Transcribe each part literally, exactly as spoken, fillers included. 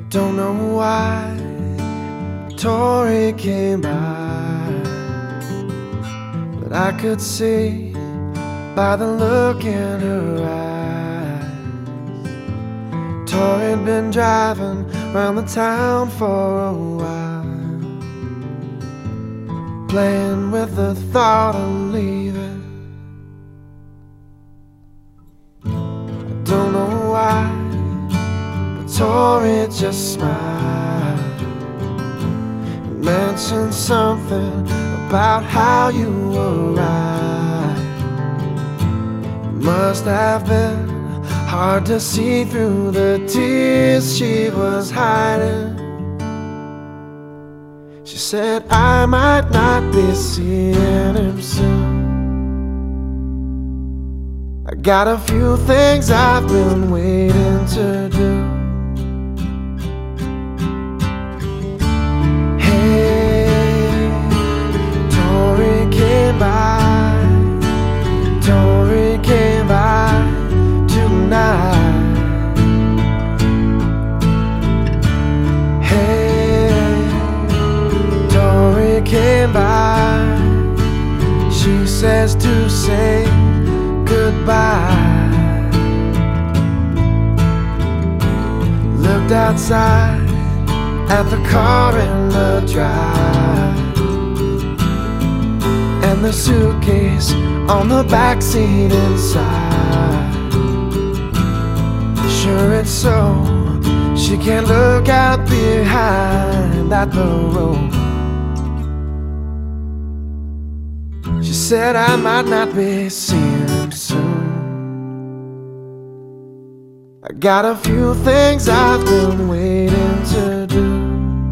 Don't know why Tori came by, but I could see by the look in her eyes Tori'd been driving round the town for a while, playing with the thought of leaving. I don't know why, but Tori just smiled and mentioned something about how you arrived. It must have been hard to see through the tears she was hiding. She said I might not be seeing him soon. I got a few things I've been waiting to do. Hey, Tori came by, Tori came by tonight. Hey, Tori came by. She says to say goodbye. Looked outside at the car in the drive and the suitcase on the backseat inside. Sure it's so, she can't look out behind at the road. She said I might not be seeing him soon. I got a few things I've been waiting to do.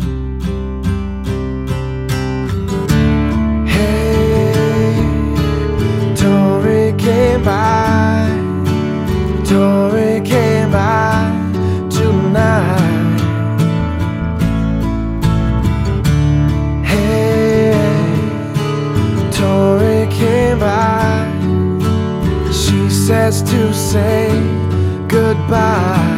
Hey, Tori came by, Tori came by tonight. Hey, Tori came by. She says to say goodbye.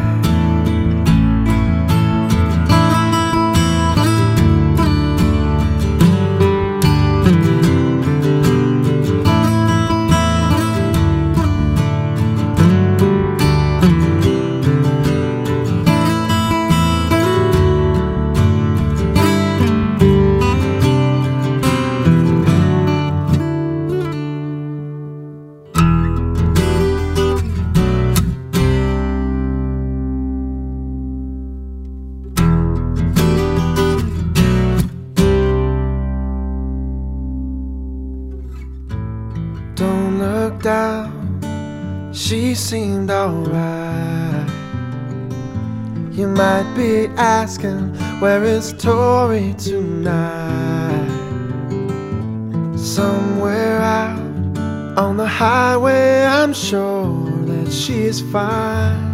Don't look down, she seemed alright. You might be asking, where is Tori tonight? Somewhere out on the highway, I'm sure that she's fine.